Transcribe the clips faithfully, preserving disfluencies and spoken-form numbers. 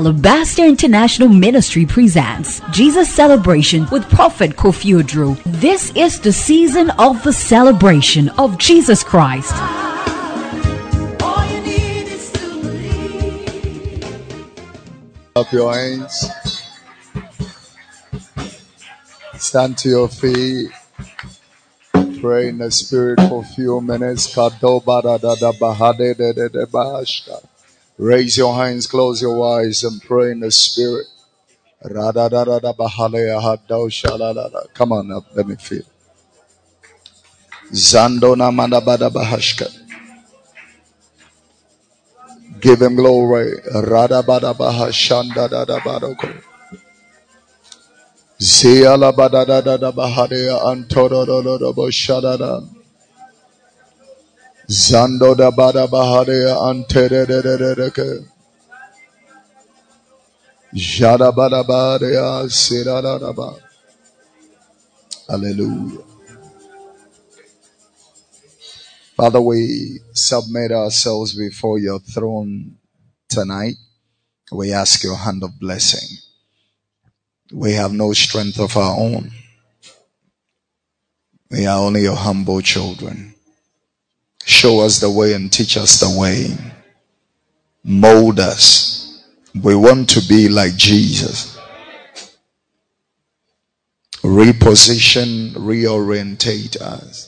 Alabaster International Ministry presents Jesus Celebration with Prophet Kofi Odro. This is the season of the celebration of Jesus Christ. Up your hands. Stand to your feet. Pray in the spirit for a few minutes. Raise your hands, close your eyes, and pray in the spirit. Come on up, let me feel. Zandona Mandabada Bahashka. Give him glory. Radabada Bahashanda Dadabadoko. Ziala Badada Bahadea Antoro Boshadada. Zando da Bada Bahadea Antere. Jada Bada Badea Sirada. Hallelujah. Father, we submit ourselves before your throne tonight. We ask your hand of blessing. We have no strength of our own. We are only your humble children. Show us the way and teach us the way. Mold us. We want to be like Jesus. Reposition, reorientate us.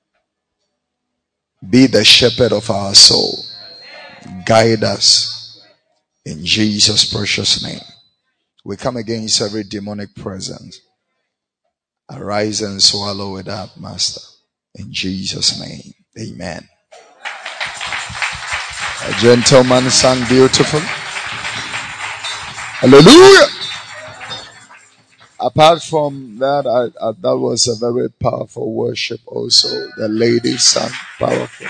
Be the shepherd of our soul. Guide us in Jesus' precious name. We come against every demonic presence. Arise and swallow it up, Master. In Jesus' name. Amen. A gentleman sang beautiful. Hallelujah. Apart from that, I, I, that was a very powerful worship also. The ladies sang powerful.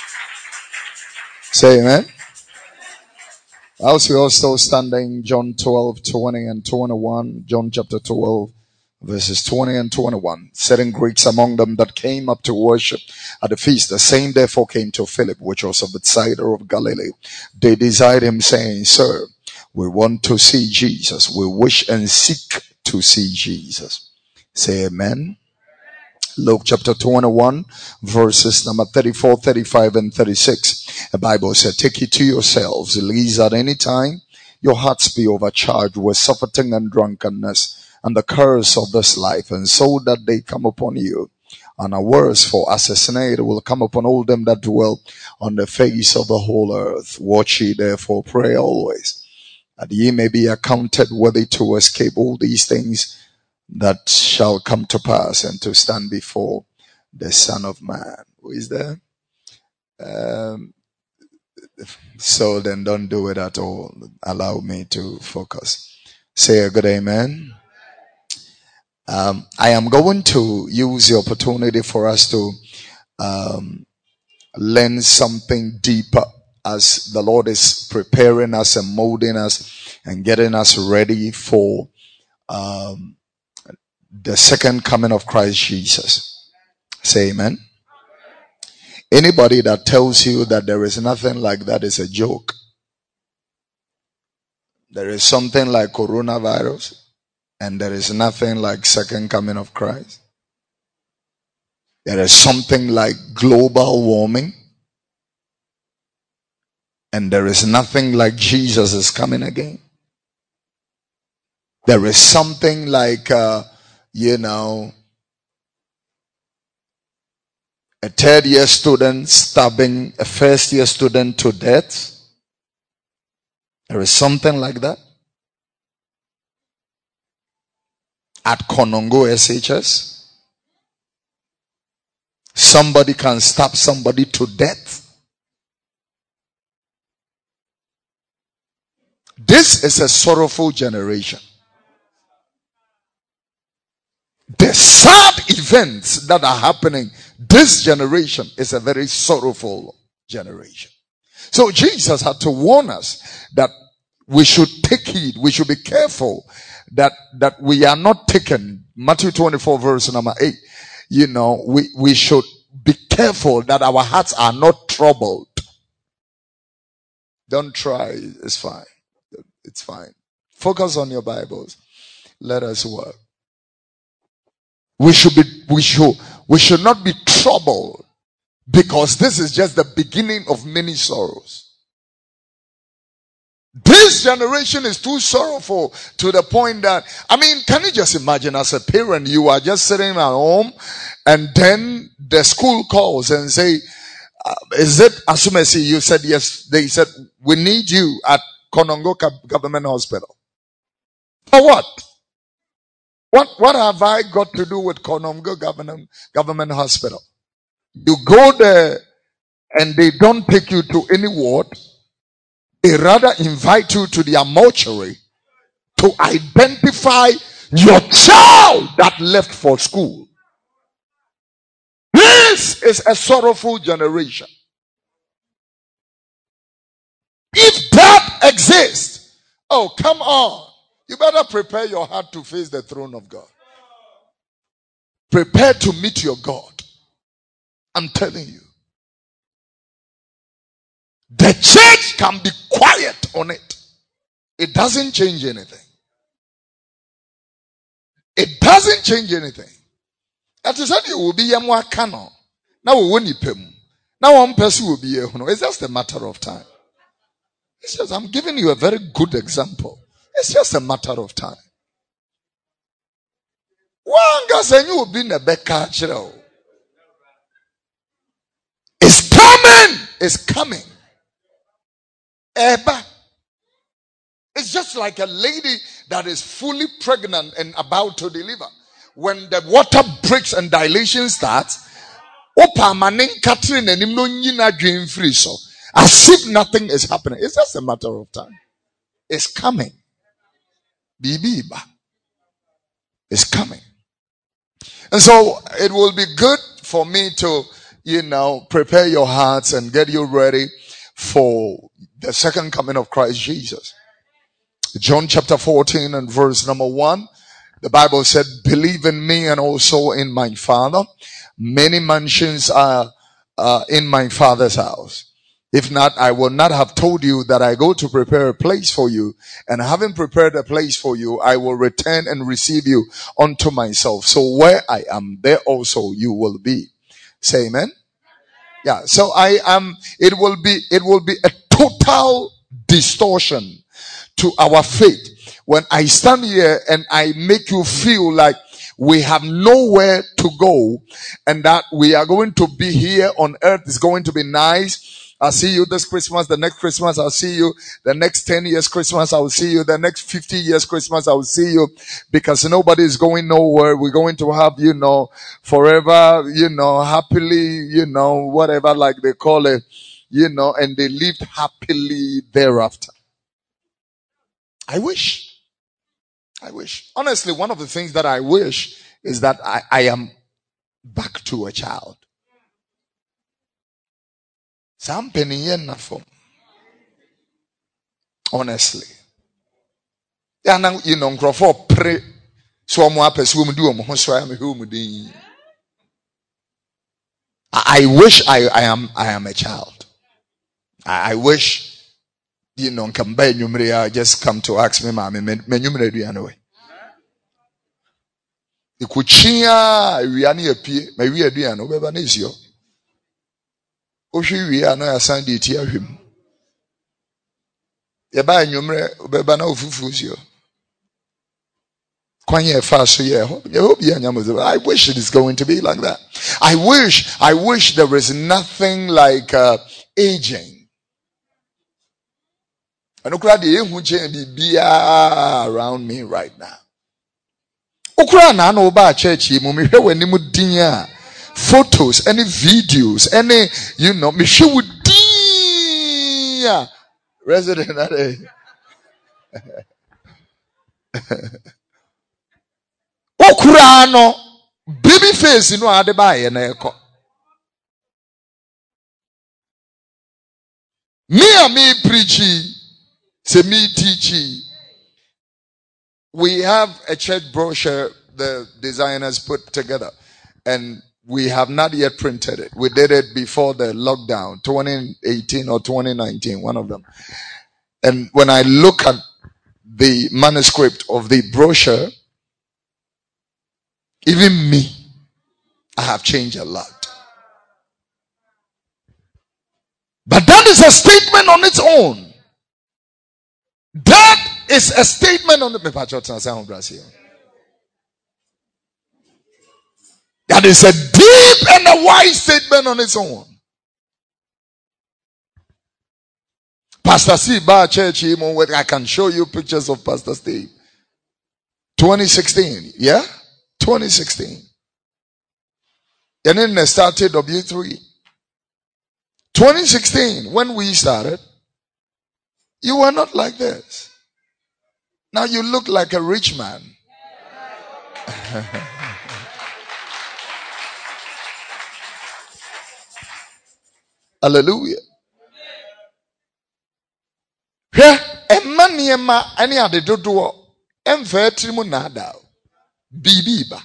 Say amen. As we are still standing, John twelve, twenty and twenty-one. John chapter twelve, verses twenty and twenty-one. Certain Greeks among them that came up to worship at the feast, the same therefore came to Philip, which was of Bethsaida of Galilee. They desired him, saying, Sir, we want to see Jesus. We wish and seek to see Jesus. Say amen. Luke chapter twenty-one, verses number thirty-four, thirty-five, and thirty-six. The Bible said, take it to yourselves, lest at any time your hearts be overcharged with surfeiting and drunkenness and the curse of this life, and so that they come upon you. And a worse, for as a snare will come upon all them that dwell on the face of the whole earth. Watch ye therefore, pray always, that ye may be accounted worthy to escape all these things that shall come to pass, and to stand before the Son of Man. Who is there? Um, so then don't do it at all. Allow me to focus. Say a good amen. Um, I am going to use the opportunity for us to um, learn something deeper as the Lord is preparing us and molding us and getting us ready for um, the second coming of Christ Jesus. Say amen. Anybody that tells you that there is nothing like that is a joke. There is something like coronavirus, and there is nothing like second coming of Christ. There is something like global warming, and there is nothing like Jesus is coming again. There is something like uh, you know, a third year student stabbing a first year student to death. There is something like that. At Konongo S H S, somebody can stab somebody to death. This is a sorrowful generation. The sad events that are happening, this generation is a very sorrowful generation. So Jesus had to warn us that we should take heed, we should be careful that, that we are not taken. Matthew twenty-four verse number eight. You know, we, we should be careful that our hearts are not troubled. Don't try, it's fine. It's fine. Focus on your Bibles. Let us work. We should be, we should, we should not be troubled, because this is just the beginning of many sorrows. This generation is too sorrowful to the point that, I mean, can you just imagine as a parent, you are just sitting at home and then the school calls and say, uh, is it Asumesi? You said yes. They said, we need you at Konongo Government Hospital. For what? What, what have I got to do with Konongo Government, Government Hospital? You go there and they don't take you to any ward. They rather invite you to their mortuary to identify your child that left for school. This is a sorrowful generation. If that exists, oh, come on. You better prepare your heart to face the throne of God. Prepare to meet your God. I'm telling you. The church can be quiet on it. It doesn't change anything. It doesn't change anything. That is how you will be a more canon. Now we won't him. Now one person will be here. It's just a matter of time. It's just, I'm giving you a very good example. It's just a matter of time. One guy saying you will be in a back culture. It's coming. It's coming. Eba. It's just like a lady that is fully pregnant and about to deliver. When the water breaks and dilation starts, as if nothing is happening. It's just a matter of time. It's coming. Bibiba. It's coming. And so it will be good for me to, you know, prepare your hearts and get you ready for the second coming of Christ Jesus. John chapter fourteen and verse number one. The Bible said, believe in me and also in my Father. Many mansions are uh, in my Father's house. If not, I will not have told you that I go to prepare a place for you. And having prepared a place for you, I will return and receive you unto myself. So where I am, there also you will be. Say amen. Yeah. So I am, it will be, it will be a total distortion to our faith when I stand here and I make you feel like we have nowhere to go and that we are going to be here on earth. It's going to be nice. I'll see you this Christmas, the next Christmas I'll see you, the next ten years Christmas I'll see you, the next fifty years Christmas I'll see you, because nobody is going nowhere. We're going to have, you know, forever, you know, happily, you know, whatever like they call it, you know, and they lived happily thereafter. I wish. I wish. Honestly, one of the things that I wish is that I, I am back to a child. Some penny yen for. Honestly. Yeah, now you know, for pray. So more person do am so I am home. I wish I, I am I am a child. I, I wish, you know, come by numerator, just come to ask me, mommy, me numerator do anyway. Ikuchia we ani apie, me we adu an obeba na isio. Ohwe we an asan de ti ahwem. Ye ba numere obeba na ofufu isio. Kwanye fa so ye ho. Ye obi anyamo. I wish it is going to be like that. I wish, I wish there is nothing like uh, aging. Anokra de ehu chen bibia around me right now. Okra na na oba church yi mu me hwe wani mu din a photos, any videos, any, you know, me hwe wo din a resident ade. Okra no baby face no ade ba ye na ekọ. Me and me preaching, say me teaching. We have a church brochure the designers put together, and we have not yet printed it. We did it before the lockdown, twenty eighteen or twenty nineteen, one of them. And when I look at the manuscript of the brochure, even me, I have changed a lot. But that is a statement on its own. That is a statement on the That is a deep and a wise statement on its own. Pastor Steve Bar Church, I can show you pictures of Pastor Steve. twenty sixteen, yeah? twenty sixteen. And then they started W three. twenty sixteen, when we started, you were not like this. Now you look like a rich man. Hallelujah. Emma niema ani ade dodo emfa trimu nada. Bibiba.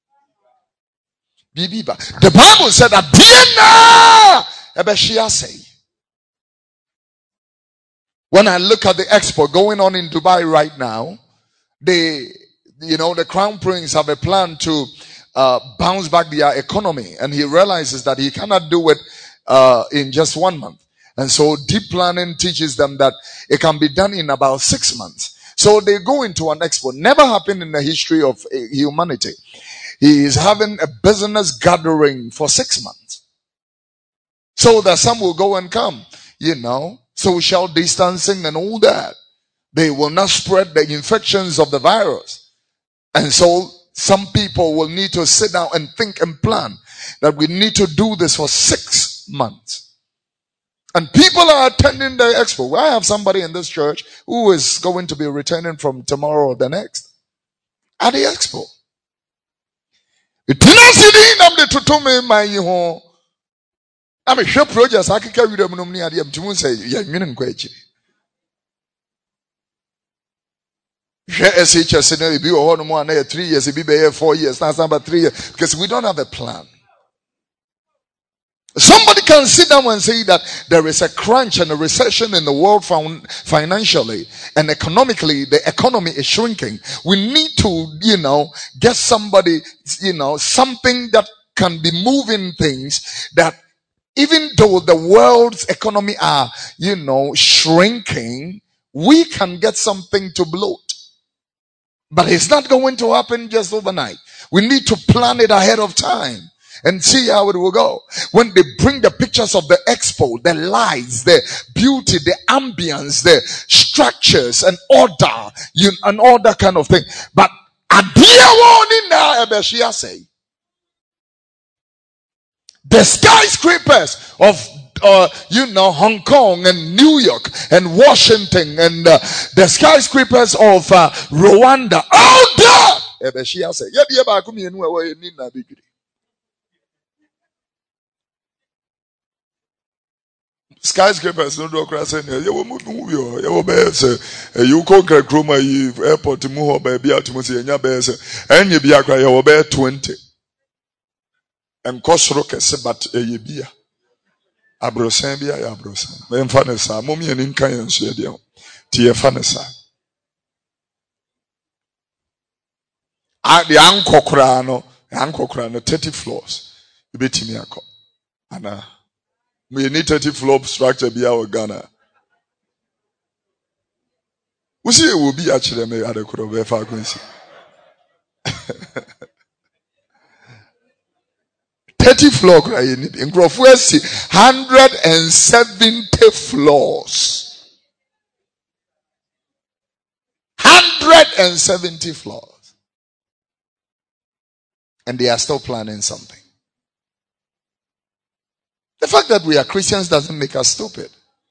Bibiba. The Bible said that Diana Ebeshia say. When I look at the expo going on in Dubai right now, they, you know, the Crown Prince have a plan to uh, bounce back their economy, and he realizes that he cannot do it uh, in just one month. And so deep planning teaches them that it can be done in about six months. So they go into an expo. Never happened in the history of uh, humanity. He is having a business gathering for six months. So that some will go and come, you know, social distancing and all that. They will not spread the infections of the virus. And so some people will need to sit down and think and plan that we need to do this for six months. And people are attending the expo. I have somebody in this church who is going to be returning from tomorrow or the next at the expo. I'm a sure projects I can carry them no near the to say, yeah, meaning quite. S H S in be or one three years, it be four years, now about three years, because we don't have a plan. Somebody can sit down and say that there is a crunch and a recession in the world financially and economically. The economy is shrinking. We need to, you know, get somebody, you know, something that can be moving things that even though the world's economy are, you know, shrinking, we can get something to bloat. But it's not going to happen just overnight. We need to plan it ahead of time and see how it will go. When they bring the pictures of the expo, the lights, the beauty, the ambience, the structures and order, you, and all that kind of thing. But the skyscrapers of uh, you know, Hong Kong and New York and Washington and uh, the skyscrapers of uh, Rwanda, all that. Skyscrapers no do cross any you will move you you will be say you conquer chroma airport mu ho ba bia to say nya be say enye bia kra you will be twenty and kosoro kese but eye bia abrosan bia ya abrosan me mfa ne sa mom ye ni nkan ye nso de ho ti ye fa ne sa a de ankokora no ankokora no thirty floors you betimi akọ ana we need thirty floor structure be our Ghana. We see it will be actually me at the court of frequency. thirty floor you need in Grofwesi hundred and seventy floors. Hundred and seventy floors. And they are still planning something. The fact that we are Christians doesn't make us stupid.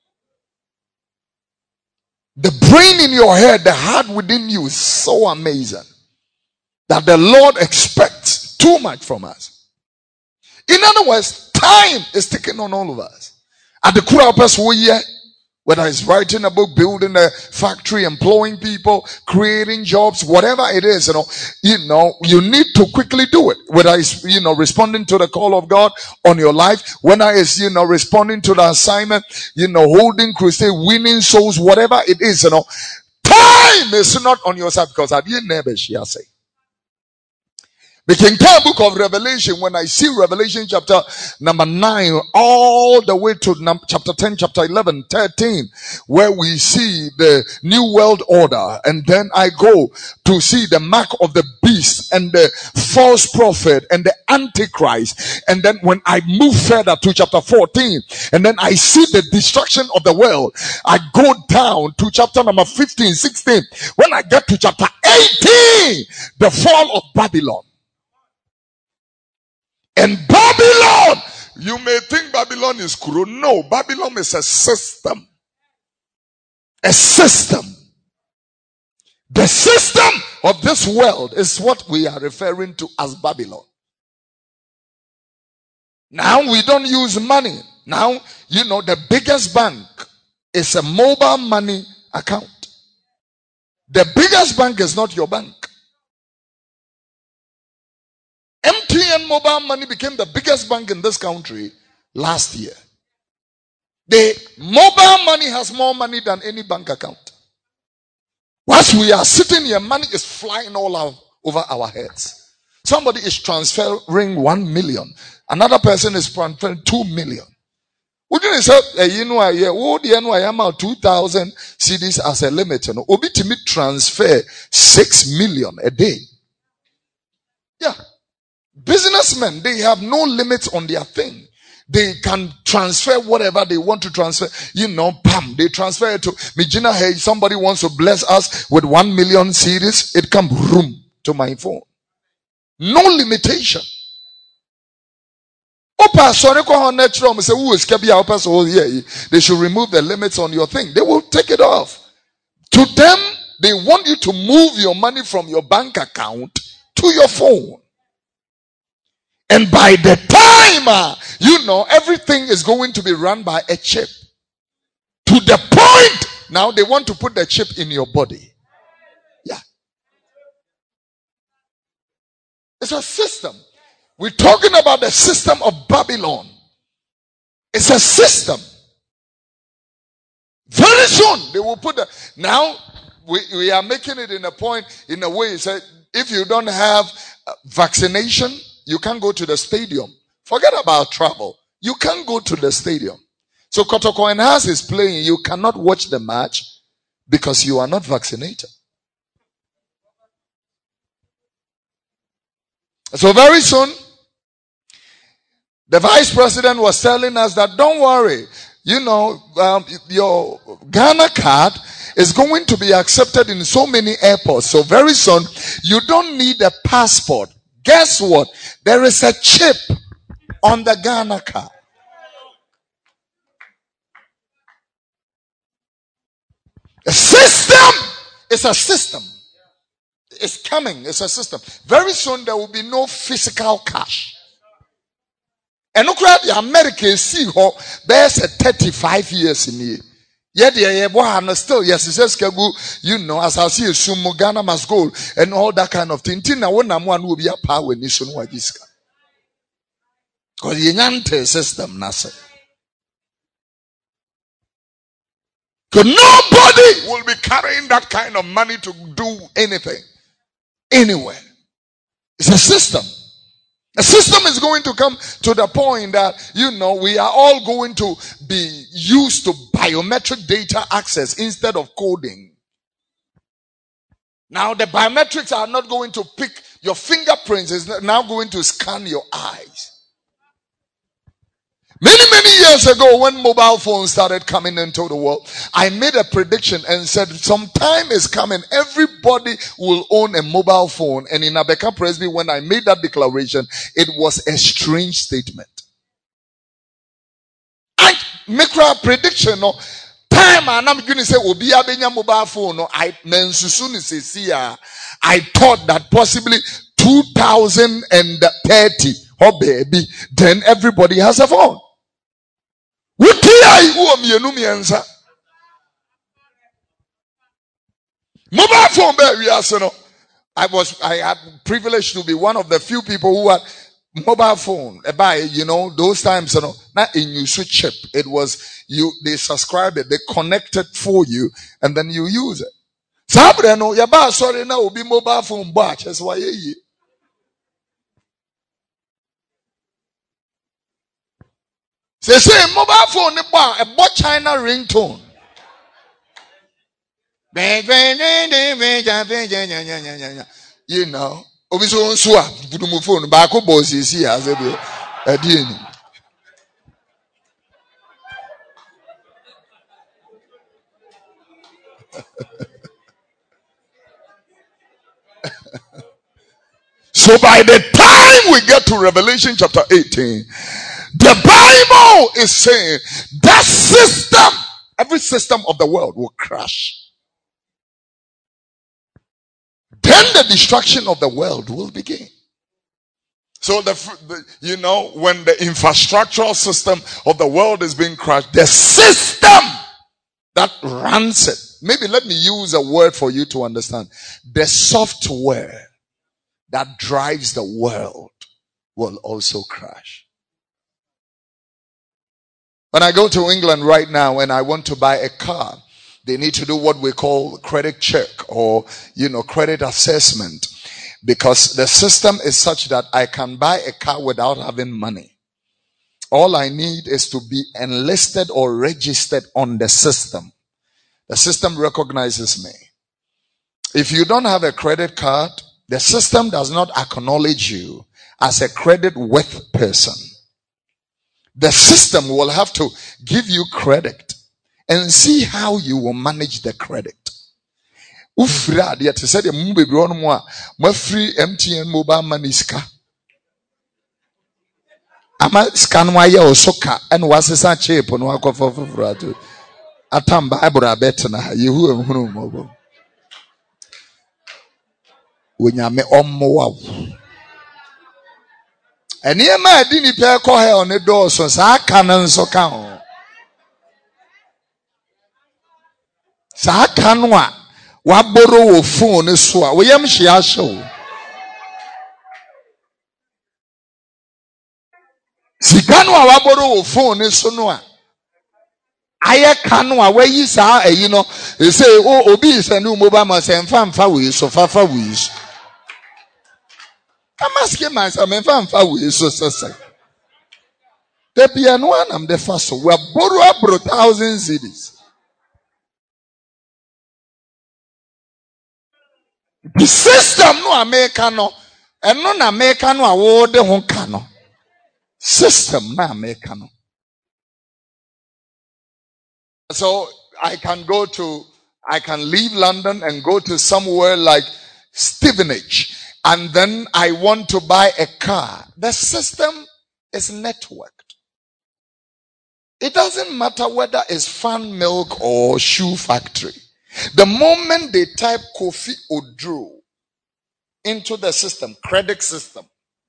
The brain in your head, the heart within you is so amazing that the Lord expects too much from us. In other words, time is taking on all of us. At the Kurapes Woye, whether it's writing a book, building a factory, employing people, creating jobs, whatever it is, you know, you know, you need to quickly do it. Whether it's, you know, responding to the call of God on your life, whether it's, you know, responding to the assignment, you know, holding crusade, winning souls, whatever it is, you know, time time is not on your side because I didn't never share say. The entire book of Revelation, when I see Revelation chapter number nine, all the way to num- chapter ten, chapter eleven, thirteen, where we see the New World Order, and then I go to see the mark of the beast and the false prophet and the Antichrist. And then when I move further to chapter fourteen, and then I see the destruction of the world, I go down to chapter number fifteen, sixteen. When I get to chapter eighteen, the fall of Babylon. And Babylon, you may think Babylon is cruel. No, Babylon is a system. A system. The system of this world is what we are referring to as Babylon. Now we don't use money. Now, you know, the biggest bank is a mobile money account. The biggest bank is not your bank. M T N Mobile Money became the biggest bank in this country last year. The mobile money has more money than any bank account. Whilst we are sitting here, money is flying all out over our heads. Somebody is transferring one million. Another person is transferring two million. Would you say, you know, I know I am out two thousand C Ds as a limit. You know, Obi to me transfer six million a day. Yeah. Businessmen, they have no limits on their thing. They can transfer whatever they want to transfer. You know, bam, they transfer it to Mijina. Hey, somebody wants to bless us with one million series. It comes room to my phone. No limitation. They should remove the limits on your thing. They will take it off. To them, they want you to move your money from your bank account to your phone. And by the time, uh, you know, everything is going to be run by a chip. To the point, now they want to put the chip in your body. Yeah. It's a system. We're talking about the system of Babylon. It's a system. Very soon, they will put the... Now, we, we are making it in a point, in a way, say, if you don't have vaccination, you can't go to the stadium. Forget about travel. You can't go to the stadium. So Kotoko and Haas is playing. You cannot watch the match because you are not vaccinated. So very soon, the vice president was telling us that don't worry. You know, um, your Ghana card is going to be accepted in so many airports. So very soon, you don't need a passport. Guess what? There is a chip on the Ghana card. A system is a system. It's coming. It's a system. Very soon there will be no physical cash. And look at the Americans see how there's a thirty-five years in here. Yet, yeah, yeah, still, yes, it says, you know, as I see, Sumo Ghana must go, and all that kind of thing. Tina, one one will be a power in this one. Because the Yante system, Nasa. Because nobody will be carrying that kind of money to do anything, anywhere. It's a system. The system is going to come to the point that, you know, we are all going to be used to biometric data access instead of coding. Now the biometrics are not going to pick your fingerprints, it's now going to scan your eyes. Many, many years ago when mobile phones started coming into the world, I made a prediction and said some time is coming, everybody will own a mobile phone. And in Abeka Presby, when I made that declaration, it was a strange statement. I make a prediction, no time and I'm going to say, Obi abenya mobile phone, no, I I thought that possibly two thousand thirty, oh baby, then everybody has a phone. Mobile phone, baby, I was, I had privileged to be one of the few people who had mobile phone. By, you know, those times, you know, not in you switch chip. It was you, they subscribed it, they connected for you, and then you use it. Sabre no yaba sorry na obi mobile phone ba chese wa ye. Say say mobile phone ne ba e bo China ringtone. You know, obi so nso a budumu phone ba ko bo sisi as e be adi ni. So by the time we get to Revelation chapter eighteen, the Bible is saying that system, every system of the world will crash. Then the destruction of the world will begin. So the, the you know, when the infrastructural system of the world is being crashed, the system that runs it, maybe let me use a word for you to understand. The software that drives the world will also crash. When I go to England right now and I want to buy a car, they need to do what we call credit check or, you know, credit assessment, because the system is such that I can buy a car without having money. All I need is to be enlisted or registered on the system. The system recognizes me. If you don't have a credit card, the system does not acknowledge you as a credit worth person. The system will have to give you credit and see how you will manage the credit. Ufra dia te said mu bebre ono mu a ma free M T N mobile money ska. Ama ska no aye osoka en wasesa chip no akofo foforo ato. Atam Bible abet na yehu ehunu mo. Wonyame ommo wa. Eni ma adi ni pe ko he on do so sa aka no nso ka ho. Sa aka no a wa borrow wo phone so a wo yam hia hye. Sika no a wa borrow wo phone so no a aye ka no a wa yi sa eyi no e say o obi send you mobile man say mfa mfa we so fa fa we so. I'm asking myself, mfa mfa we so so so. The piano one am the first so we borrow borrow thousand cities. The system no America no and no America no award the ho ka no. System na America no. So I can go to, I can leave London and go to somewhere like Stevenage, and then I want to buy a car. The system is networked. It doesn't matter whether it's fan milk or shoe factory. The moment they type Kofi Oduro into the system, credit system,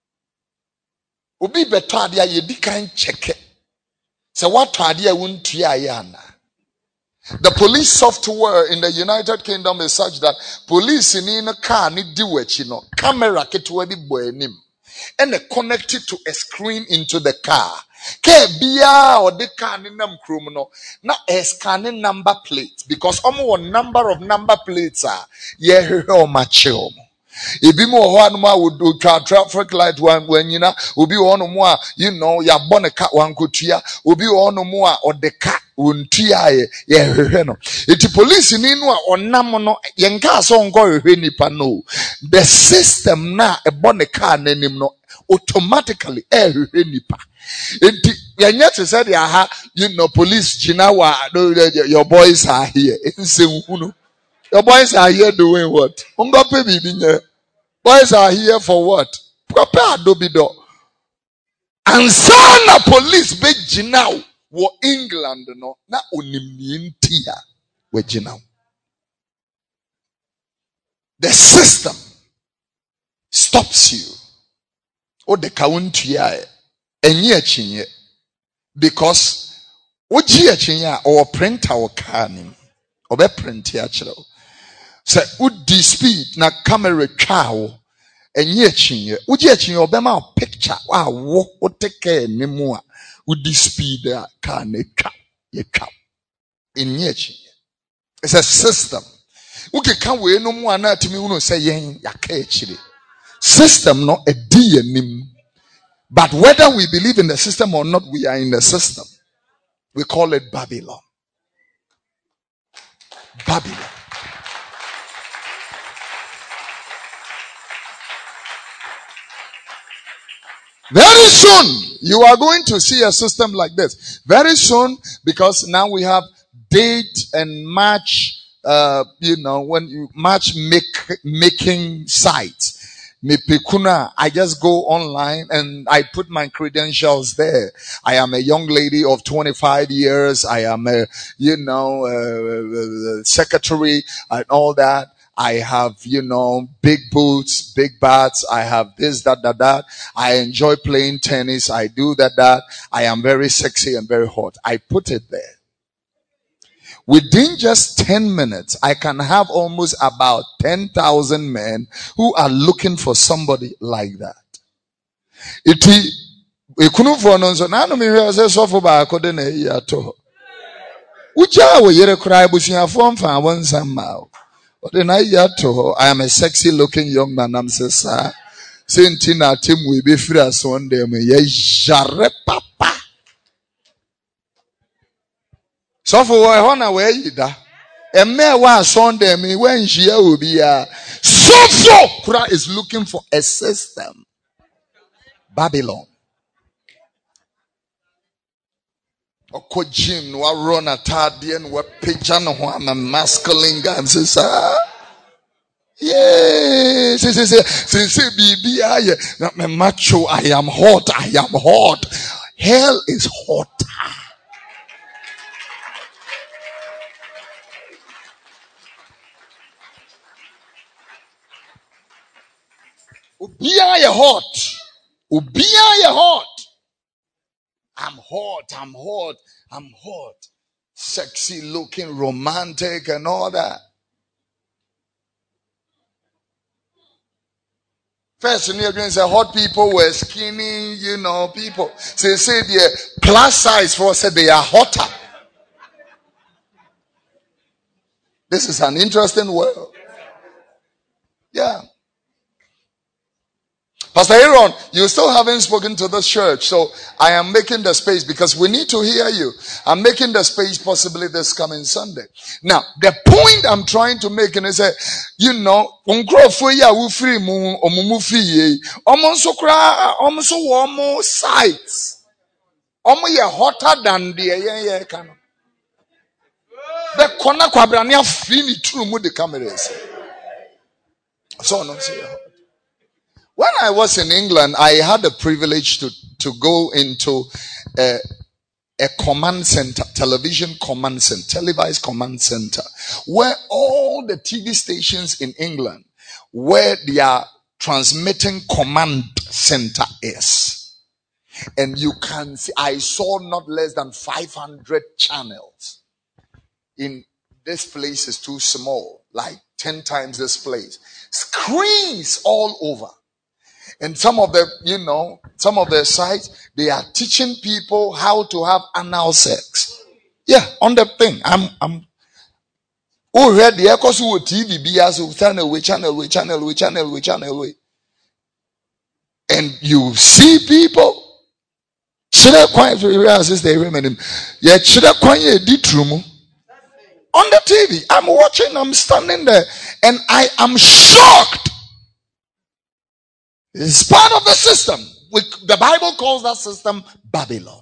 Obi beto adia ye di kan check it. So what adia won't yana. The police software in the United Kingdom is such that police in a car need do it, you know, camera ketwa di boenim, and they connect it to a screen into the car. Ke bia or the car ni nam criminal na a scanning number plates, because almost one number of number plates are ye ho macho. Ebi mo ho anuma would do traffic light one when you know obi ono mo a you know ya boneka wan kotua obi ono mo a odeka wontua ye ye hwehwe no eti police ni no a onam no ye nka so nko hwehwe nipa no the system na e boneka nanim no automatically e hwehwe nipa eti ye nyete said ya ha you know police china wa your boys are here nsem your boys are here doing what? Boys are here for what? Prepare dobido. And sana police be jinao wo England no na onimni ntia we jinao. The system stops you. O de kauntia enye achinye because oji achinya or printer or kanim or be print ya chiro. Say udi speed na camera twa enye chinye udi chinye obema picture wa wo oteke nimu a udi speed a ka na twa ye twa enye chinye. It's a system. Okay, can we no more na timi unu say yen yaka echire. System no a D N M. But whether we believe in the system or not, we are in the system. We call it Babylon. Babylon. Very soon, you are going to see a system like this. Very soon, because now we have date and match, uh, you know, when you match make, making sites. Mipikuna, I just go online and I put my credentials there. I am a young lady of twenty-five years. I am a, you know, uh, secretary and all that. I have, you know, big boots, big bats. I have this, that, that, that. I enjoy playing tennis. I do that, that. I am very sexy and very hot. I put it there. Within just ten minutes, I can have almost about ten thousand men who are looking for somebody like that. Iti, ikunu for nonso, na no mi hwe se sofo ba akode na yi ato. Uja wo yere kura busuya fo mfa won samma. Ode na yi ato. I am a sexy looking young man, am say sir. Senti na timu e be firi aso ndem ye jare papa. So for hona where you da. A mere one Sunday me when she will be a so so is looking for a system. Babylon. Oko gym no run atade no pagya no ho am masculine guy says ah. Yeah, say say say say say bibi aye me macho I am hot I am hot. Hell is hotter. Ubia you hot. Ubia you hot. I'm hot, I'm hot, I'm hot. Sexy looking, romantic and all that. First, you know, say hot people were skinny, you know, people. So they say the plus size for said they are hotter. This is an interesting world. Yeah. Pastor Aaron, you still haven't spoken to this church, so I am making the space because we need to hear you. I'm making the space possibly this coming Sunday. Now, the point I'm trying to make is that, you know, almost sites. Almost hotter than the yeah kind of. The corner kwabrania free true with the cameras. So no see. When I was in England, I had the privilege to, to go into a, a command center, television command center, televised command center, where all the T V stations in England, where their transmitting command center is. And you can see, I saw not less than five hundred channels. In this place is too small, like ten times this place. Screens all over. And some of the, you know, some of the sites, they are teaching people how to have anal sex. Yeah, on the thing. I'm, I'm, oh, read the echoes who T V be as channel, we channel, we channel, we channel, we channel, we. And you see people, chira quiet, realize they remain. Yeah, chira quiet, ditrumu. On the T V, I'm watching, I'm standing there, and I am shocked. It's part of the system. We, the Bible calls that system Babylon.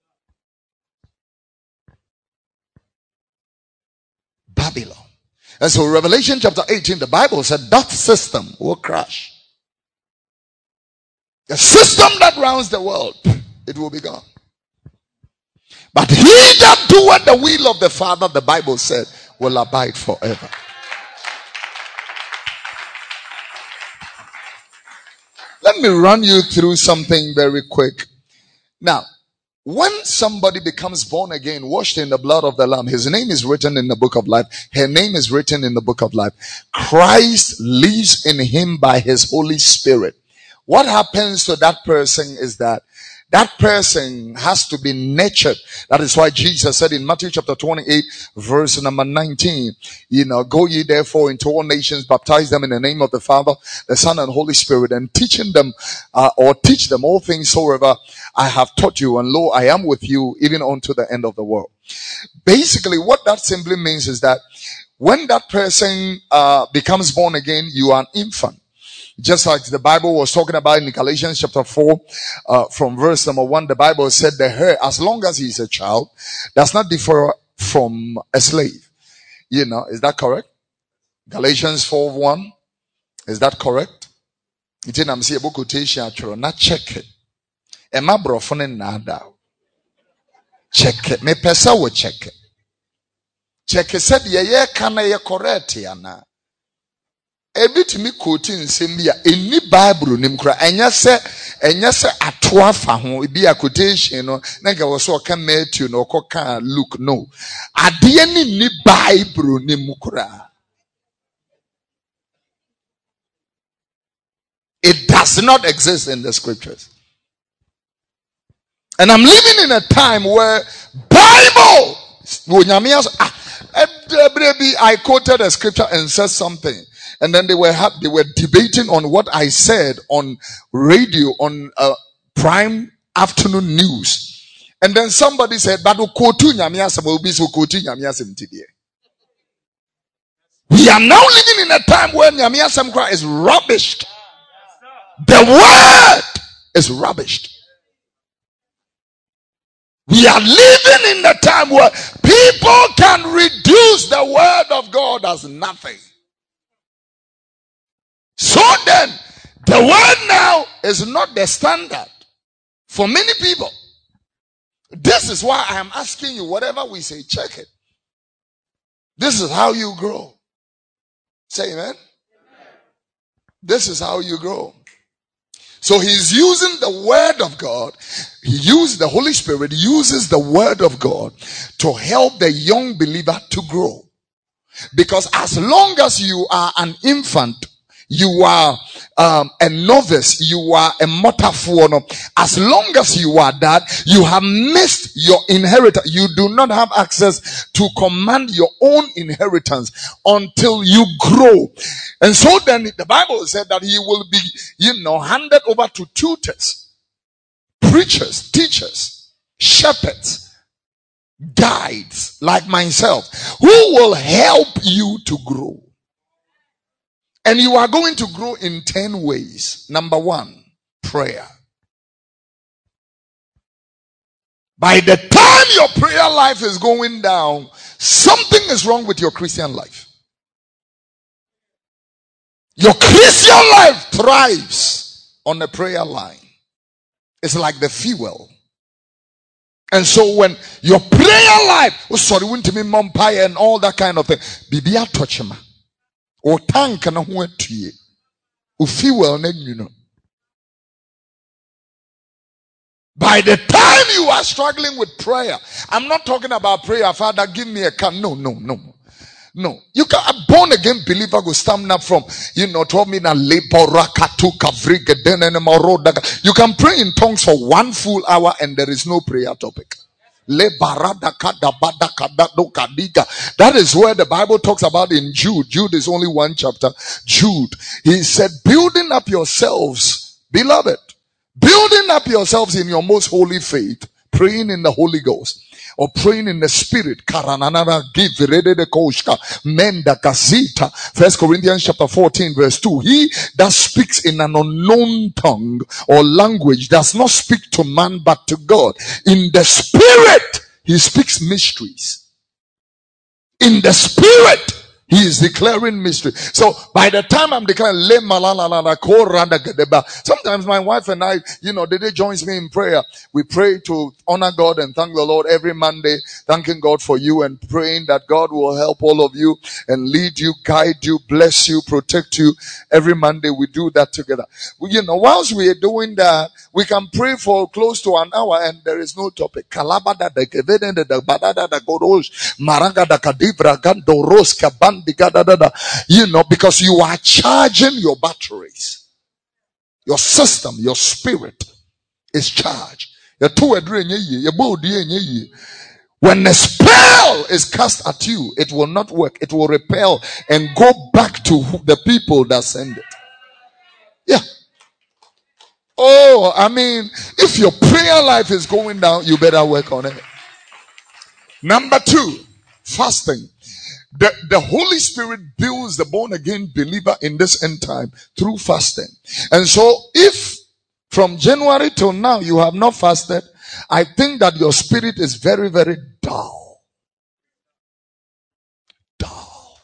Babylon. And so Revelation chapter eighteen, the Bible said that system will crash. The system that runs the world, it will be gone. But he that doeth the will of the Father, the Bible said, will abide forever. Let me run you through something very quick. Now, when somebody becomes born again, washed in the blood of the Lamb, his name is written in the book of life. Her name is written in the book of life. Christ lives in him by his Holy Spirit. What happens to that person is that that person has to be nurtured. That is why Jesus said in Matthew chapter twenty-eight, verse number nineteen, you know, go ye therefore into all nations, baptize them in the name of the Father, the Son, and Holy Spirit, and teaching them, uh, or teach them all things soever I have taught you, and lo, I am with you even unto the end of the world. Basically, what that simply means is that when that person uh, becomes born again, you are an infant. Just like the Bible was talking about in Galatians chapter four, uh, from verse number one, the Bible said the heir, as long as he is a child, does not differ from a slave. You know, is that correct? Galatians four one, is that correct? It's in Amsi Ebo quotation, not check it. Emma brofone nada. Check it. Me pesa wo check it. Check it said ye ye kana ye correct yana. Ebi timi quote nsem bia eni Bible nim kra enya se enya se atoa fa ho ebi a quotation no na ga wo so ka Matthew no ko ka Luke no ade ni ni Bible nim kra. It does not exist in the scriptures. And I'm living in a time where Bible I quoted a scripture and said something. And then they were they were debating on what I said on radio, on uh, prime afternoon news. And then somebody said, "But we are now living in a time where Nyamiya Samkra is rubbished. The word is rubbished. We are living in a time where people can reduce the word of God as nothing. So then, the word now is not the standard for many people. This is why I am asking you, whatever we say, check it. This is how you grow. Say amen. This is how you grow. So he's using the word of God. He used the Holy Spirit, uses the word of God to help the young believer to grow. Because as long as you are an infant, you are um, a novice, you are a motafuono. As long as you are that, you have missed your inheritance. You do not have access to command your own inheritance until you grow. And so then the Bible said that he will be, you know, handed over to tutors, preachers, teachers, shepherds, guides like myself, who will help you to grow. And you are going to grow in ten ways. Number one, prayer. By the time your prayer life is going down, something is wrong with your Christian life. Your Christian life thrives on the prayer line. It's like the fuel. And so when your prayer life, oh sorry, wouldn't mean mumpire and all that kind of thing, bibia touch him. Or tank na ho atue. O fuel na you know. By the time you are struggling with prayer, I'm not talking about prayer, Father, give me a can. No, no, no. No. You can, a born again believer go stand up from, you know, twelve me na leporakatu kavriga denenemaroda. You can pray in tongues for one full hour and there is no prayer topic. That is where the Bible talks about in Jude. Jude is only one chapter. Jude. He said, building up yourselves, beloved, building up yourselves in your most holy faith, praying in the Holy Ghost. Or praying in the spirit. First Corinthians chapter fourteen verse two. He that speaks in an unknown tongue or language does not speak to man but to God. In the spirit, he speaks mysteries. In the spirit, he is declaring mystery. So by the time I'm declaring, sometimes my wife and I, you know, they, they joins me in prayer. We pray to honor God and thank the Lord every Monday, thanking God for you and praying that God will help all of you and lead you, guide you, bless you, protect you. Every Monday we do that together. We, you know, whilst we are doing that, we can pray for close to an hour and there is no topic. You know, because you are charging your batteries. Your system, your spirit is charged. Your two your body. When a spell is cast at you, it will not work. It will repel and go back to the people that send it. Yeah. Oh, I mean, if your prayer life is going down, you better work on it. Number two, fasting. The, the Holy Spirit builds the born again believer in this end time through fasting. And so if from January till now you have not fasted, I think that your spirit is very, very dull. Dull.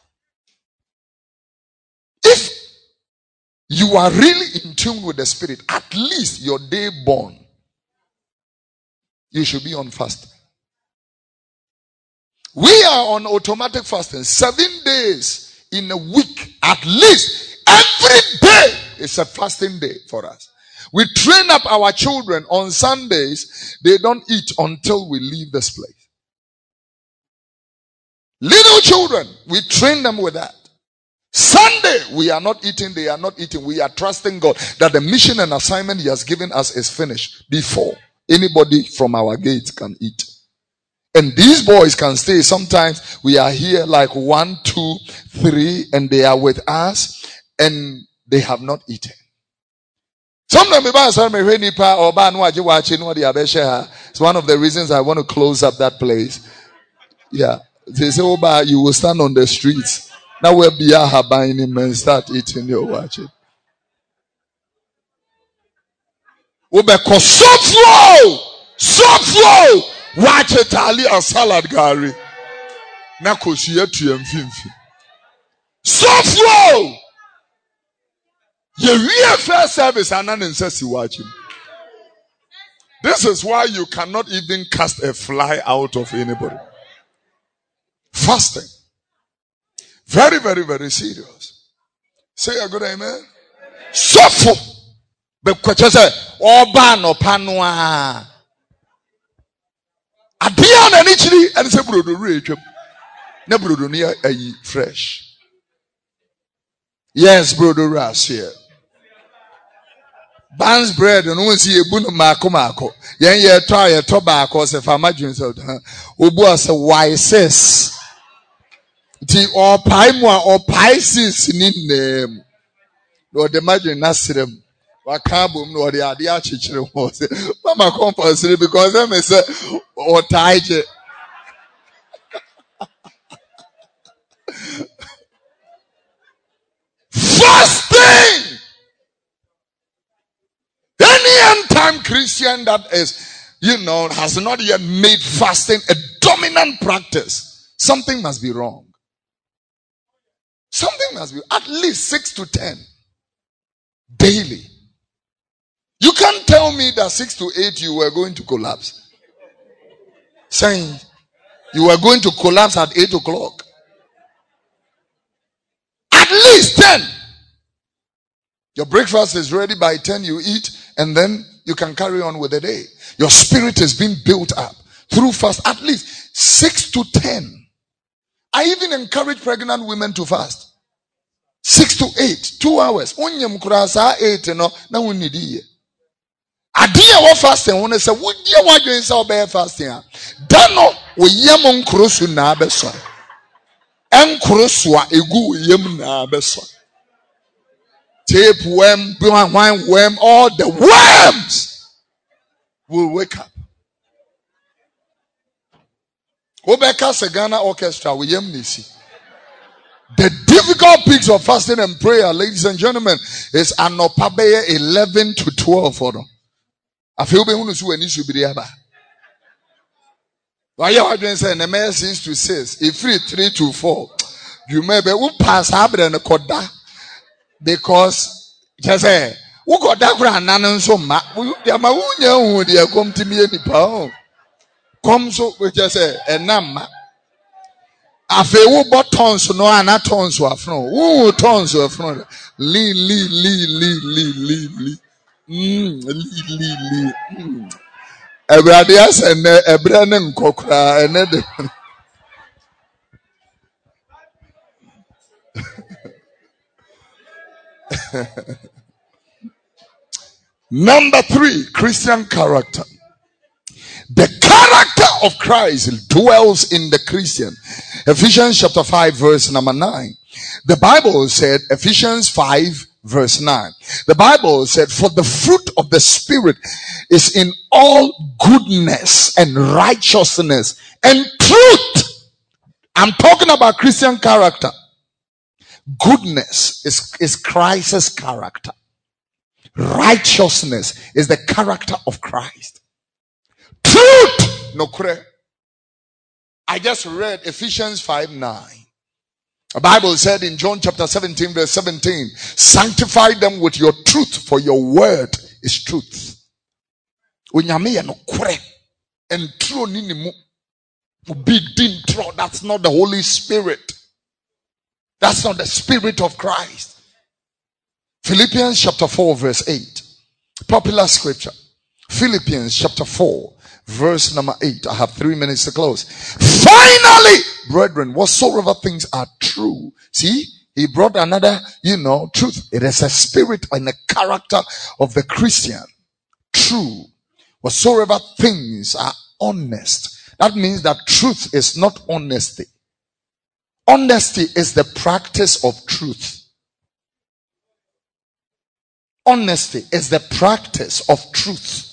If you are really in tune with the spirit, at least your day born, you should be on fasting. We are on automatic fasting. Seven days in a week, at least every day is a fasting day for us. We train up our children on Sundays. They don't eat until we leave this place. Little children, we train them with that. Sunday, we are not eating, they are not eating. We are trusting God that the mission and assignment He has given us is finished before anybody from our gate can eat. And these boys can stay. Sometimes we are here like one, two, three, and they are with us and they have not eaten. Sometimes it's one of the reasons I want to close up that place. Yeah. They say, oh, but you will stand on the streets. Now we'll be buying him and start eating your watching. Ubeko so flow! So flow! Watch it, Ali and salad gari. Na koshiye tu mfimfi. So flow! Ye real first service anan insesi watching. This is why you cannot even cast a fly out of anybody. Fasting. Very, very, very serious. Say a good amen. Suffer. But question say, Oba no panwa. Adia na nichiri and say brodo reachum. Na brodo ni ayi fresh. Yes, brodo ras here. Ban's bread and once ye bunu mako mako. Yen ye try a tobacco se fama dreams out. Ubu as a wises. The or paimwa or Pisces in name. Lord, imagine Nasirem. Wakabum, no, the idea chichiro was. Mama compulsory because them is or taije. Fasting! Any end time Christian that is, you know, has not yet made fasting a dominant practice, something must be wrong. Something must be at least six to ten daily. You can't tell me that six to eight you were going to collapse. Saying you were going to collapse at eight o'clock. At least ten. Your breakfast is ready by ten, you eat, and then you can carry on with the day. Your spirit is being built up through fast. At least six to ten. I even encourage pregnant women to fast. Six to eight, two hours. Onyem kurasa eight no na unidi. Adia wa fasting when say would you want you say obey fasting? Dano we yem nkrosu na abeso. Enkrosu a egu yem na abeso. Tape worm, wine worm, all the worms will wake up. Obeka Segana Orchestra, we yem nisi. The difficult peaks of fasting and prayer, ladies and gentlemen, is Anopabeye eleven to twelve for them. I feel be who any should be there. Why you are doing saying the six to six, if free three to four. You may be who pass Abra and a Koda because just say, who got that grand and so much? Yamaunya would you come to me any power? Come so with just say, and nama. Afe wo bought tons no ana tons wa from. Wo tons wa from. Li li li li li li li. Mm li li li. Mm. Everybody else and everybody nkokra and the Number three, Christian character. of Christ dwells in the Christian. Ephesians chapter five verse number nine. The Bible said, Ephesians five verse nine. The Bible said, for the fruit of the Spirit is in all goodness and righteousness and truth. I'm talking about Christian character. Goodness is, is Christ's character. Righteousness is the character of Christ. Truth! No kure. I just read Ephesians five nine. The Bible said in John chapter seventeen verse seventeen, sanctify them with your truth, for your word is truth. And true that's not the Holy Spirit. That's not the Spirit of Christ. Philippians chapter four verse eight. Popular scripture. Philippians chapter four verse number eight. I have three minutes to close. Finally, brethren, whatsoever things are true. See, he brought another, you know, truth. It is a spirit and a character of the Christian. True. Whatsoever things are honest. That means that truth is not honesty. Honesty is the practice of truth. Honesty is the practice of truth.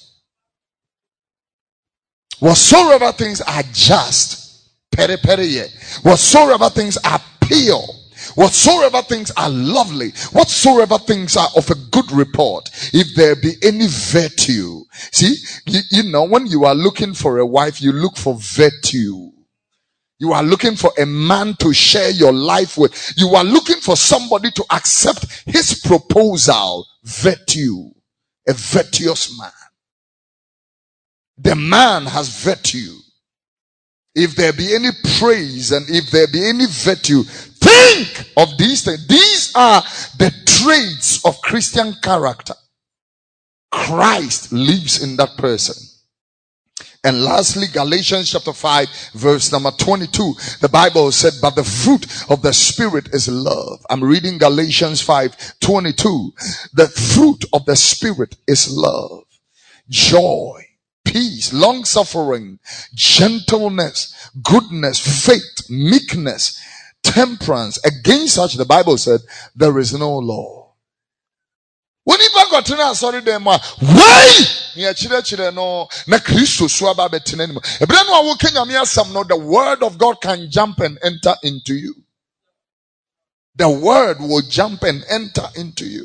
Whatsoever things are just, peri peri, whatsoever things are pure, whatsoever things are lovely, whatsoever things are of a good report, if there be any virtue. See, you, you know, when you are looking for a wife, you look for virtue. You are looking for a man to share your life with. You are looking for somebody to accept his proposal. Virtue. A virtuous man. The man has virtue. If there be any praise and if there be any virtue, think of these things. These are the traits of Christian character. Christ lives in that person. And lastly, Galatians chapter five verse number twenty-two. The Bible said, but the fruit of the Spirit is love. I'm reading Galatians five twenty-two. The fruit of the Spirit is love, joy, peace, long suffering, gentleness, goodness, faith, meekness, temperance. Against such, the Bible said, there is no law. When you got to know, sorry, them why? Near chile chile no, na Christo swaba betinenimo. Ebren wa wukenya miya some no. The word of God can jump and enter into you. The word will jump and enter into you.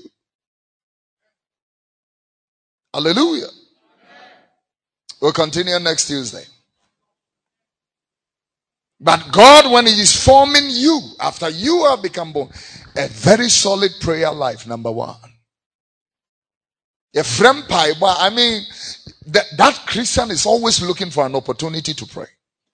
Hallelujah. We'll continue next Tuesday. But God, when He is forming you, after you have become born, a very solid prayer life, number one. A friend pie, I mean, that, that Christian is always looking for an opportunity to pray.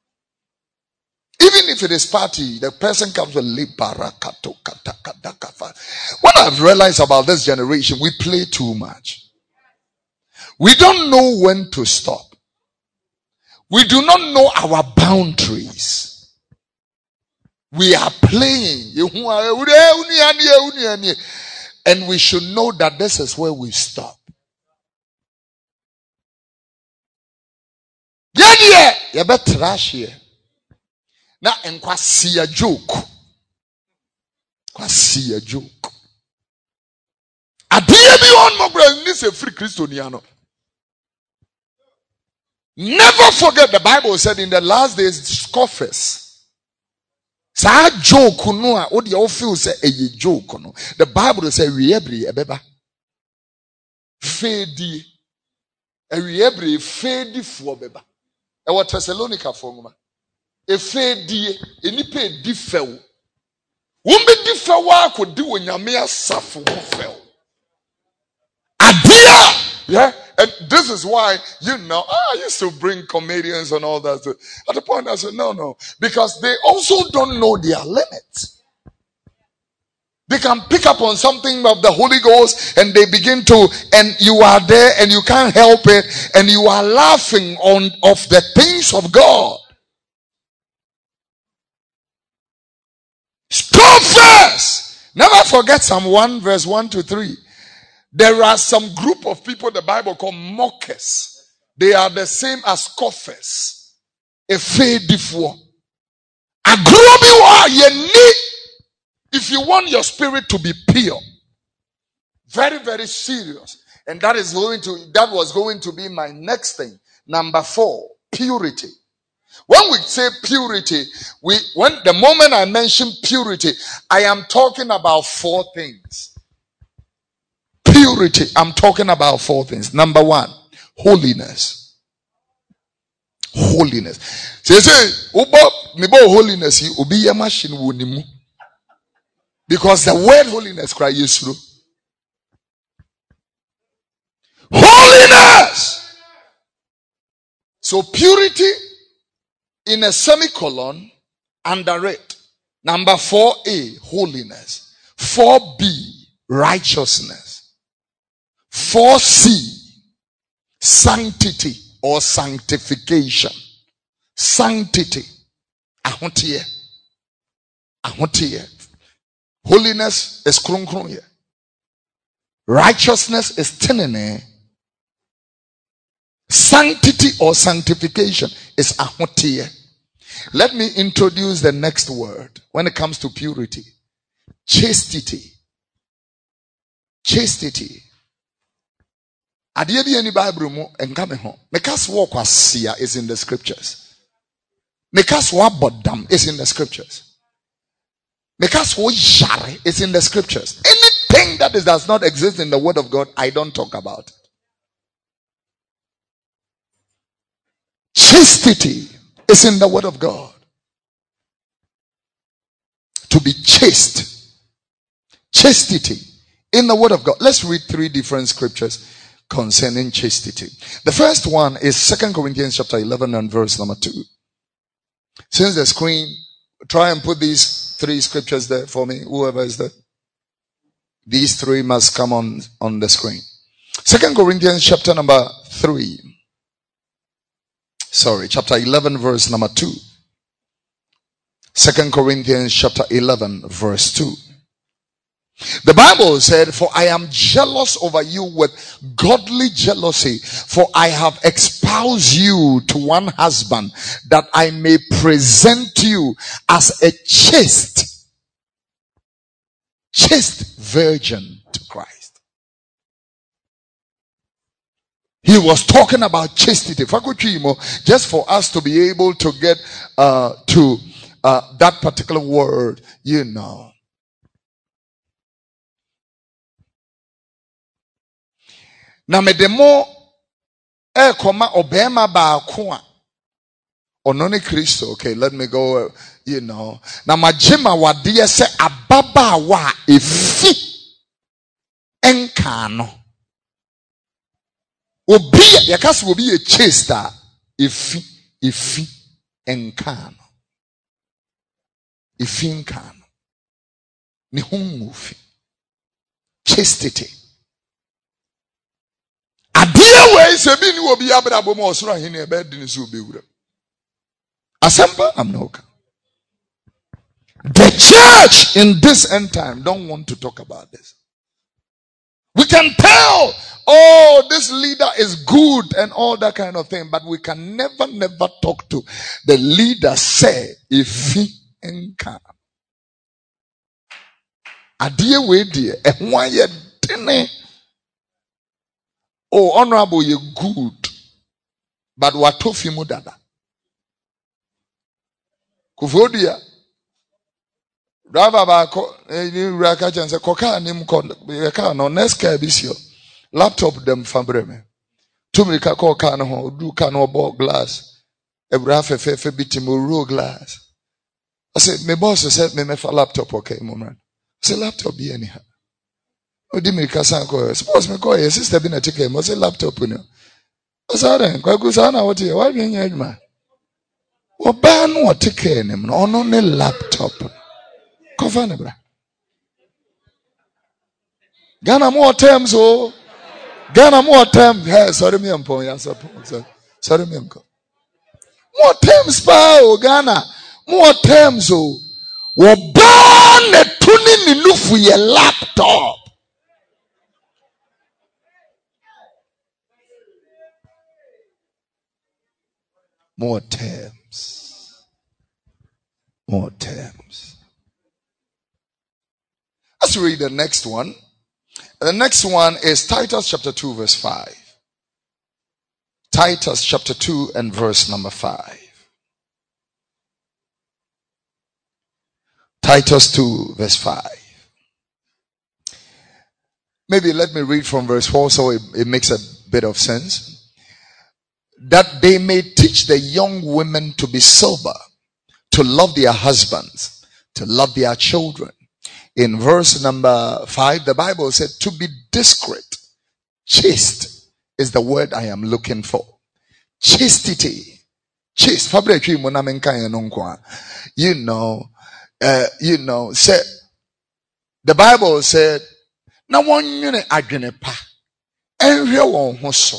Even if it is party, the person comes with liparakato katakadakafa. What I've realized about this generation, we play too much. We don't know when to stop. We do not know our boundaries. We are playing. And we should know that this is where we stop. Yeah, yeah. You better trash here. Now, and see a joke. See a joke. A dear beyond my brother, this is a free Christianiano. Never forget, the Bible said in the last days, scoffers. Sa joke no a what you feel say a joke no. The Bible say we every ebeba. Fedi. E we every fedi fo beba. E what Thessalonica for ngoma. E fedi eni pe di few. Won be di few akodi wonyame asafo ho few. Adia. Yeah. And this is why, you know, I used to bring comedians and all that. At the point I said, no, no. Because they also don't know their limits. They can pick up on something of the Holy Ghost and they begin to, and you are there and you can't help it. And you are laughing on of the things of God. Scoffers! Never forget Psalm one verse one to three. There are some group of people the Bible call mockers. They are the same as scoffers. a fade for a growing you need if you want your spirit to be pure. Very, very serious. And that is going to, that was going to be my next thing. Number four, purity. When we say purity, we, when the moment I mention purity, I am talking about four things. Purity, I'm talking about four things. Number one, holiness. Holiness. Say, say, holiness, because the word holiness cry is through. Holiness. So purity in a semicolon under it. Number four A, holiness. four B, righteousness. four C, sanctity or sanctification. Sanctity. Ahontiye. Ahontiye. Holiness is krun krun here. Righteousness is tenene. Sanctity or sanctification is ahontiye. Let me introduce the next word when it comes to purity. Chastity. Chastity. Adeɛ bi ani Bible mu enka me ho. Mekas wo kwasia is in the scriptures. Mekas wo abodam is in the scriptures. Mekas wo yare is in the scriptures. Anything that is, does not exist in the word of God, I don't talk about it. Chastity is in the word of God. To be chaste. Chastity in the word of God. Let's read three different scriptures concerning chastity. The first one is Second Corinthians chapter eleven and verse number two. Since the screen, try and put these three scriptures there for me, whoever is there. These three must come on, on the screen. Second Corinthians chapter number three. Sorry, chapter eleven verse number two. Second Corinthians chapter eleven verse two. The Bible said, for I am jealous over you with godly jealousy, for I have espoused you to one husband, that I may present you as a chaste, chaste virgin to Christ. He was talking about chastity. Just for us to be able to get uh, to uh, that particular word, you know. Na me demo e koma obema ba ko a ono ne Kristo. Okay, let me go, you know. Na majema wade se ababa wa efi enka no. Obi yakase obi e chaste efi efi enka no. Efi enka no. Ni humufi. Chastity. Adia way se bi ni obi abrabo mo osoro ahene e be din so bewura. Asempa amnoka. The church in this end time don't want to talk about this. We can tell, oh, this leader is good and all that kind of thing, but we can never, never talk to the leader. Say, if he enka. Adia way dear, and why you didn't. Oh, honorable, you're good. But what tofi mudada? Kuvodia. Driver ba ko ni raka chance koka nim ko ka no next car bisio. Laptop dem fabre me. Tumi ka ko ka no ho du ka no bo glass. Ebra fe fe fe bitimo ro glass. I said my boss said me me for laptop okay moment. I said laptop be anyhow. Odi me kasa ko suppose me call your sister be na take me say laptop no. I said kwa ku sa na what here why be nya adwuma. Oba no o take nem no ono ne laptop. Cover ne bra. Ghana more terms oh. Ghana more terms. Hey, sorry me ampon ya suppose. Sorry me amko. More terms pa oh Ghana. More terms oh. Oba ne tuni ni nufu ye laptop. More terms. more terms. Let's read the next one. The next one is Titus chapter two verse five. Titus chapter two and verse number five. Titus two verse five. Maybe let me read from verse four so it, it makes a bit of sense. That they may teach the young women to be sober, to love their husbands, to love their children. In verse number five, the Bible said to be discreet. Chaste is the word I am looking for. Chastity. Chaste. You know, uh, you know, say, the Bible said, na one unit adwene pa. Enhwe won ho so.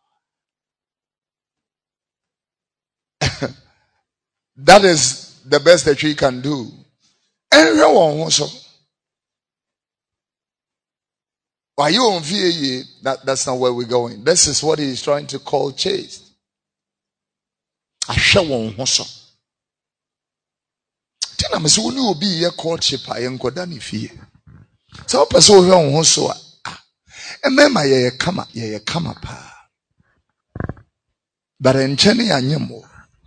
That is the best that we can do. Enhwe won ho so. Why you on V A E? That that's not where we're going. This is what he is trying to call chaste. Ahwe won ho so. Tina me so ni obi ye courtship a yenkoda ni fie. So person ahwe won ho so a. Emema ye kama ye kama pa. But enchene anyemo.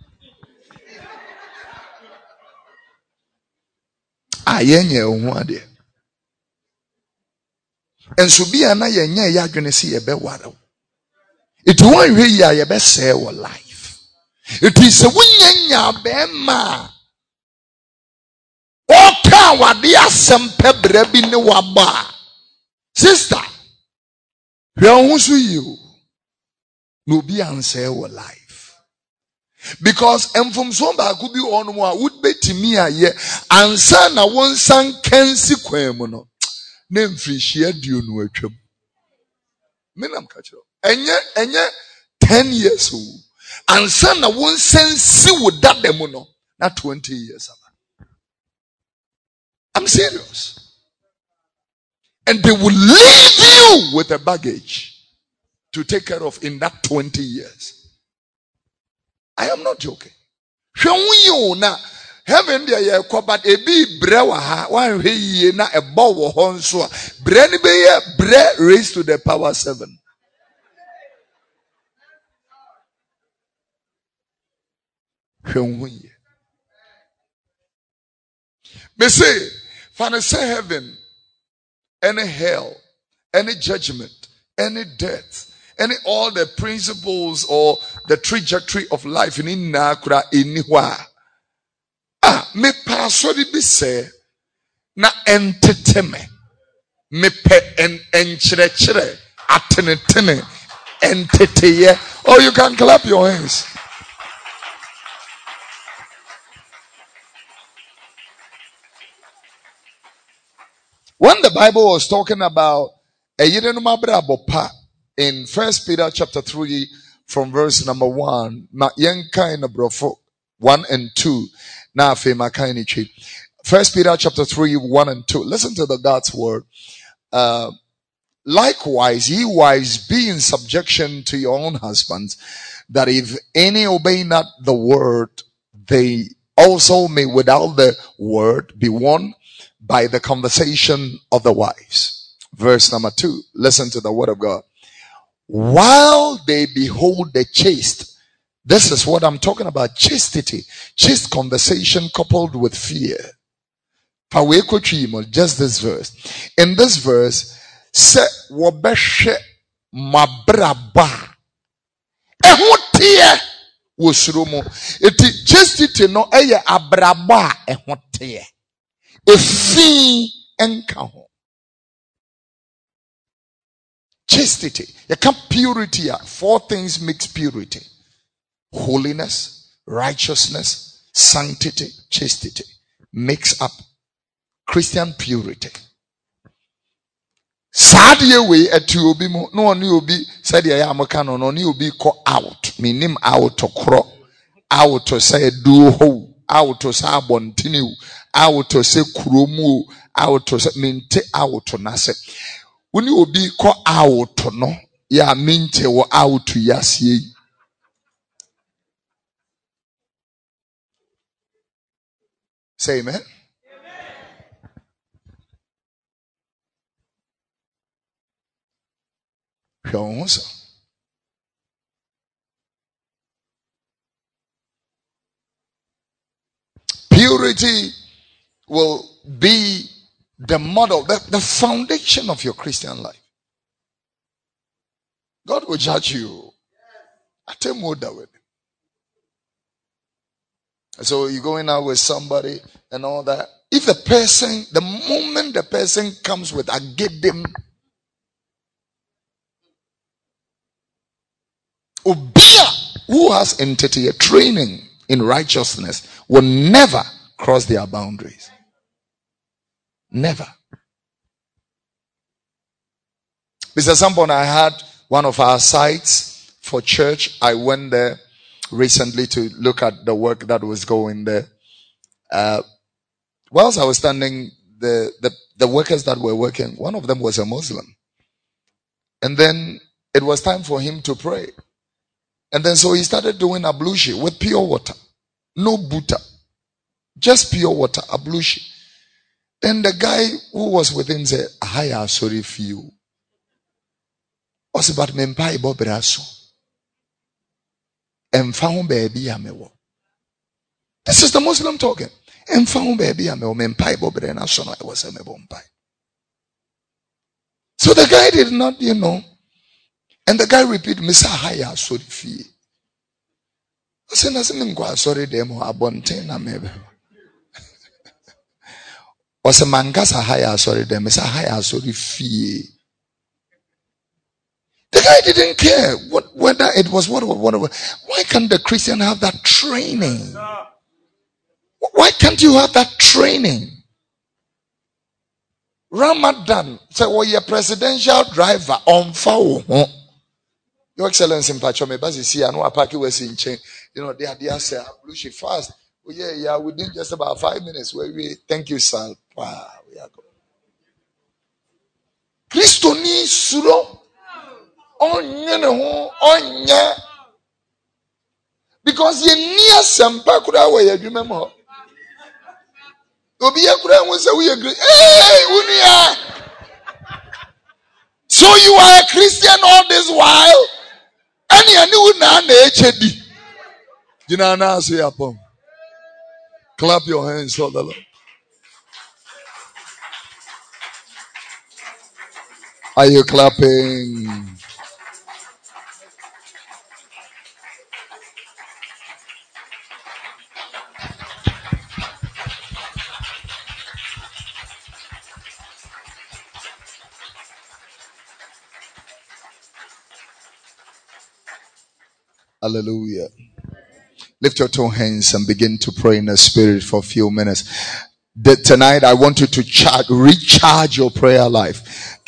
Ayenye ho ade. And so be ana yenye ya adwene se ye be ware. It won hwe ya ye be say wo life. It is a wunyanya be ma. O ka wade asem pebra bi ne waba. Sister, hwe ho so you. No be answer wo life. Because enfom so ba ku bi ono mo a would betimi aye ansa na won san kansi kwan mu no. Nemfrishia dio no atwam. Menam ka kiro. Enye enye ten years o. Ansa na won sensi wo dadam no na twenty years aba. I'm serious. And they will leave you with a baggage to take care of in that twenty years. I am not joking. Shawun na heaven there ye ko but e bi bre wa ha wan hwe yie na e bo wo ho nso a bre ni be ye bre raised to the power seven. Hwe ye me say fan say heaven, any hell, any judgment, any death, any all the principles or the trajectory of life in inakura iniwa. Ah, me pasori bi say na enteteme me pe en enchire atenetene enteteye. Oh, you can clap your hands. When the Bible was talking about a in First Peter chapter three from verse number one, na yenka in brofo one and two. Na fe makaini chi. First Peter chapter three, one and two. Listen to the God's word. Uh, likewise, ye wives, be in subjection to your own husbands, that if any obey not the word, they also may without the word be won by the conversation of the wives. Verse number two. Listen to the word of God. While they behold the chaste. This is what I'm talking about. Chastity. Chaste conversation coupled with fear. Just this verse. In this verse, se wobeshe mabraba. Ehotie wosromo. Iti chastity no eye abraba ehotie. Efi enkaho. Chastity. You can't purity. Four things makes purity. Holiness, righteousness, sanctity, chastity. Makes up Christian purity. Sadie way at you be no one you be said I am a canon on you be called out. Meaning out to crow. Out to say do ho. Out to say bontinu. Out to say kurumu. Out to say minte out to nase. When you be called out no, ya minte or out to yes ye. Say amen. Amen. Purity will be the model, the, the foundation of your Christian life. God will judge you. I tell you that way. So you're going out with somebody and all that. If the person, the moment the person comes with a get them, Obia, who has entity, a training in righteousness, will never cross their boundaries. Never. Mister Sampon, I had one of our sites for church. I went there recently to look at the work that was going there. Uh, whilst I was standing, the, the, the workers that were working, one of them was a Muslim. And then it was time for him to pray. And then so he started doing ablution with pure water. No butter. Just pure water, ablution. Then the guy who was with him said, I am sorry for you. What's about mempai bobraso? And found baby amewo. This is the Muslim talking. And found baby amewo mempai bobraso. I was a mebompai. So the guy did not, you know. And the guy repeated, Mister Haya sorry for you. I said, Nasim sorry demo abonte na mebe. Was a mangasa higher sorry them Mister Haya sorry fee. The guy didn't care what whether it was what whatever. Why can't the Christian have that training? Why can't you have that training? Ramadan say well your presidential driver on foul. Your Excellency in Pacho Basi see I know a party was in chain. You know they are there say blue she fast. Oh yeah, yeah, within just about five minutes where we thank you, sir. Wow, we are going. Christo ni suro onye ne ho onye because ye near sempa kura we adwuma mo. Obi yakura won say we agree. Hey, unia. So you are a Christian all this while? Any anu na na echedi. Jina na say upon. Clap your hands for the Lord. Are you clapping? Hallelujah. Lift your two hands and begin to pray in the spirit for a few minutes. The, tonight I want you to charge, recharge your prayer life.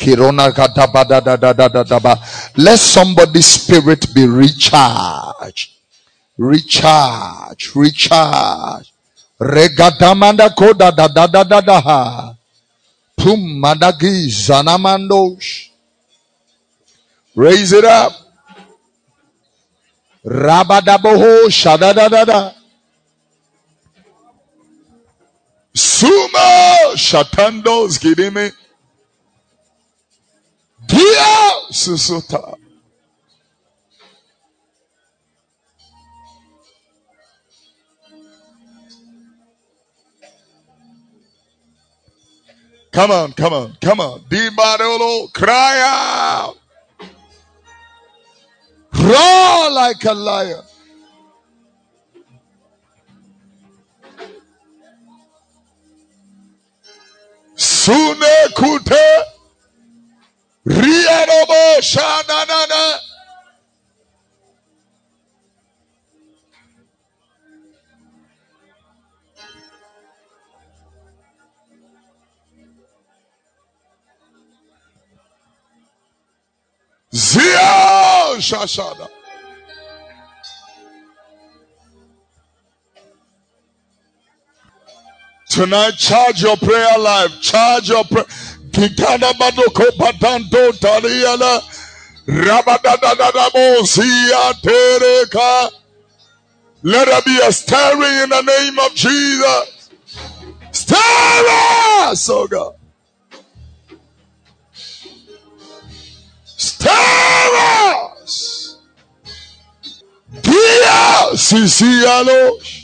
Let somebody's spirit be recharged. Recharge, recharge. Regadamanda koda da da da da da ha. Pum madagi zanamandosh. Raise it up. Rabadaboho shadadadada. Sumo shatandos gidime. Dia susuta. Come on, come on, come on. Dibarolo, cry out. Roar like a lion. Sune kute. Riarobo shananana. Zia shashada. Tonight, charge your prayer life. Charge your prayer. Kitana badoko patanto tariala. Rabadadadadamo siya tereka. Let there be a stirring in the name of Jesus. Stir us, oh God. Stir us. Dia Sisialos.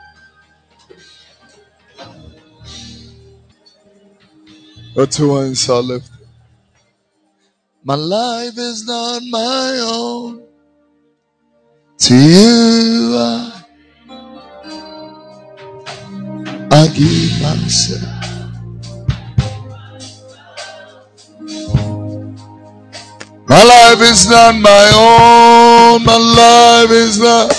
The two hands are lifted. My life is not my own. To you I, I give myself. My life is not my own. My life is not.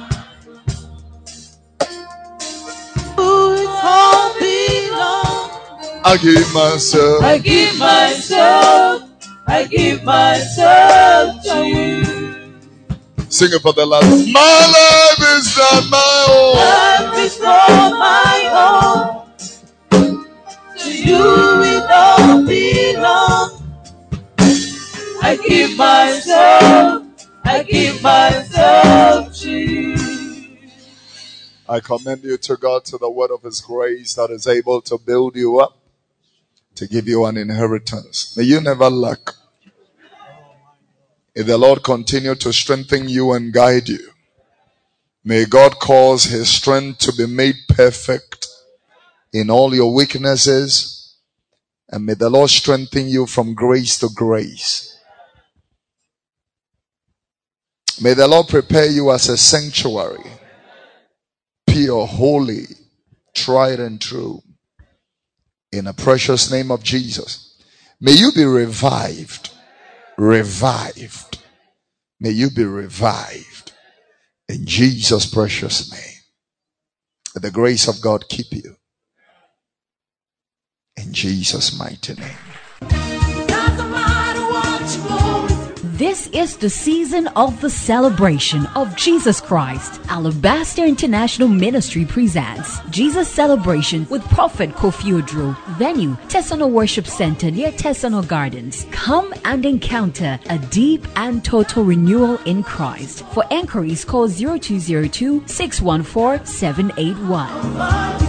I give myself. I give myself. I give myself to you. Sing it for the last. My life is not my own. Life is not my own. To you it all belongs. I give myself. I give myself to you. I commend you to God, to the word of His grace that is able to build you up, to give you an inheritance. May you never lack. May the Lord continue to strengthen you and guide you. May God cause His strength to be made perfect in all your weaknesses. And may the Lord strengthen you from grace to grace. May the Lord prepare you as a sanctuary, pure, holy, tried and true. In the precious name of Jesus. May you be revived. Revived. May you be revived. In Jesus' precious name. May the grace of God keep you. In Jesus' mighty name. This is the season of the celebration of Jesus Christ. Alabaster International Ministry presents Jesus Celebration with Prophet Kofi Odro. Venue, Tesano Worship Center near Tesano Gardens. Come and encounter a deep and total renewal in Christ. For enquiries, call zero two zero two, six one four, seven eight one.